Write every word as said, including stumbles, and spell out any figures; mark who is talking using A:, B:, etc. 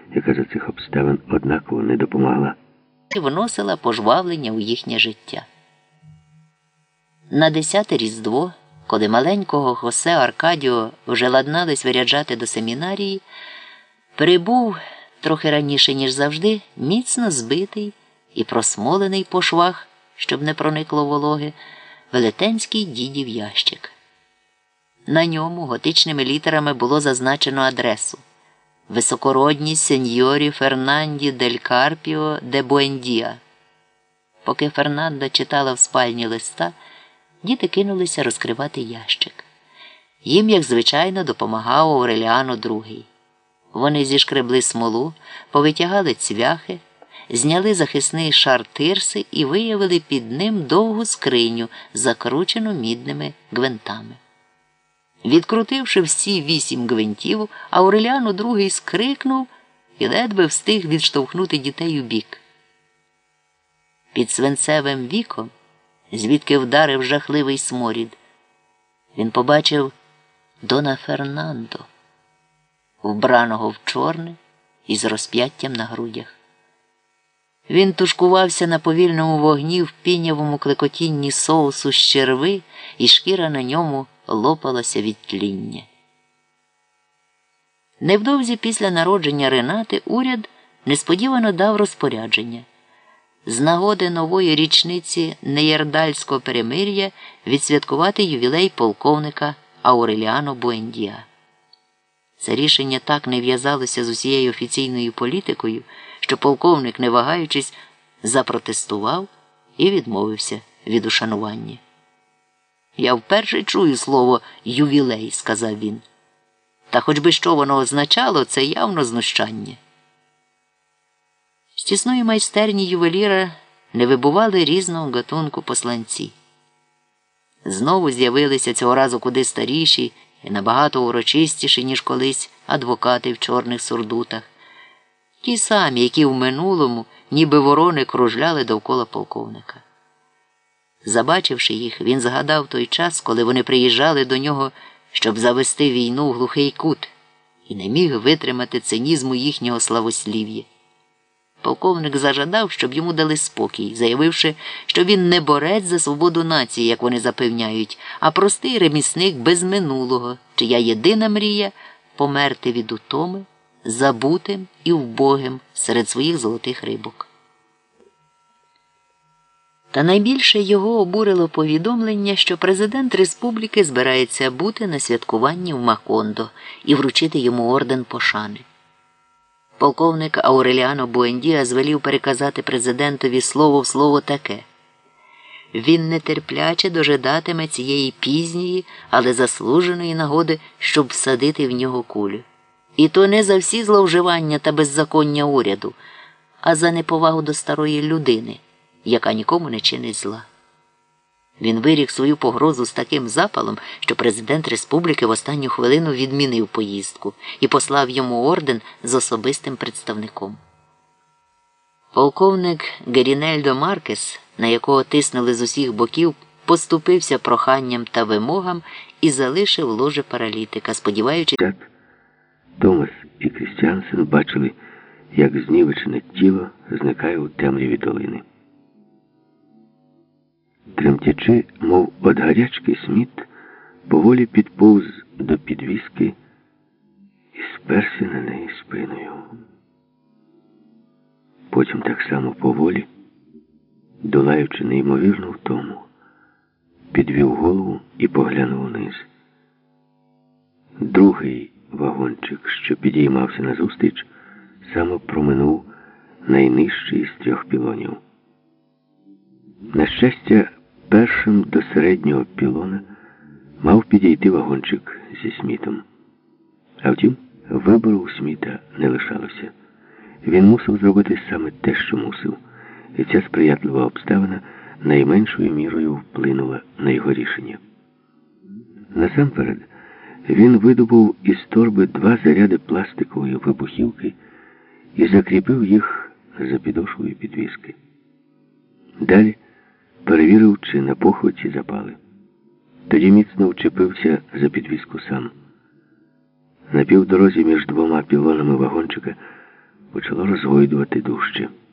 A: яка за цих обставин однаково не допомогла.
B: І вносила пожвавлення у їхнє життя. На десяте Різдво, коли маленького Хосе Аркадіо вже ладнались виряджати до семінарії, прибув трохи раніше, ніж завжди, міцно збитий і просмолений по швах, щоб не проникло вологи, велетенський дідів ящик. На ньому готичними літерами було зазначено адресу: високородні сеньорі Фернанді дель Карпіо де Буендія. Поки Фернанда читала в спальні листа, діти кинулися розкривати ящик. Їм, як звичайно, допомагав Ауреліано другий. Вони зішкребли смолу, повитягали цвяхи, зняли захисний шар тирси і виявили під ним довгу скриню, закручену мідними гвинтами. Відкрутивши всі вісім гвинтів, Ауреліано другий скрикнув і ледве встиг відштовхнути дітей у бік. Під свинцевим віком, звідки вдарив жахливий сморід, він побачив Дона Фернандо, вбраного в чорне і з розп'яттям на грудях. Він тушкувався на повільному вогні в пінявому клекотінні соусу з черви, і шкіра на ньому лопалася від тління. Невдовзі після народження Ренати уряд несподівано дав розпорядження з нагоди нової річниці неєрдальського перемир'я відсвяткувати ювілей полковника Ауреліано Буендія. Це рішення так не в'язалося з усією офіційною політикою, що полковник, не вагаючись, запротестував і відмовився від ушанування. «Я вперше чую слово «ювілей», – сказав він. «Та хоч би що воно означало, це явно знущання». З тісної майстерні ювеліра не вибували різного гатунку посланці. Знову з'явилися цього разу куди старіші і набагато урочистіші, ніж колись, адвокати в чорних сурдутах. Ті самі, які в минулому, ніби ворони, кружляли довкола полковника. Забачивши їх, він згадав той час, коли вони приїжджали до нього, щоб завести війну в глухий кут, і не міг витримати цинізму їхнього славослів'я. Полковник зажадав, щоб йому дали спокій, заявивши, що він не борець за свободу нації, як вони запевняють, а простий ремісник без минулого, чия єдина мрія – померти від утоми, забутим і вбогим серед своїх золотих рибок. Та найбільше його обурило повідомлення, що президент республіки збирається бути на святкуванні в Макондо і вручити йому орден пошани. Полковник Ауреліано Буендія звелів переказати президентові слово в слово таке: він нетерпляче дожидатиме цієї пізньої, але заслуженої нагоди, щоб всадити в нього кулю. І то не за всі зловживання та беззаконня уряду, а за неповагу до старої людини, яка нікому не чинить зла. Він вирік свою погрозу з таким запалом, що президент республіки в останню хвилину відмінив поїздку і послав йому орден з особистим представником. Полковник Герінельдо Маркес, на якого тиснули з усіх боків, поступився проханням та вимогам і залишив ложе паралітика, сподіваючись...
A: Томас і Крістіансен бачили, як знівечене тіло зникає у темряві долини. Тремтячи, мов од гарячки, Сміт поволі підповз до підвіски і сперся на неї спиною. Потім так само поволі, долаючи неймовірну втому, підвів голову і поглянув вниз. Другий вагончик, що підіймався назустріч, саме проминув найнижчий з трьох пілонів. На щастя, першим до середнього пілона мав підійти вагончик зі Смітом. А втім, вибору у Сміта не лишалося. Він мусив зробити саме те, що мусив, і ця сприятлива обставина найменшою мірою вплинула на його рішення. Насамперед, він видобув із торби два заряди пластикової вибухівки і закріпив їх за підошвою підвіски. Далі перевірив, чи на похваті запали. Тоді міцно вчепився за підвіску сам. На півдорозі між двома пілонами вагончика почало розгойдувати дужче.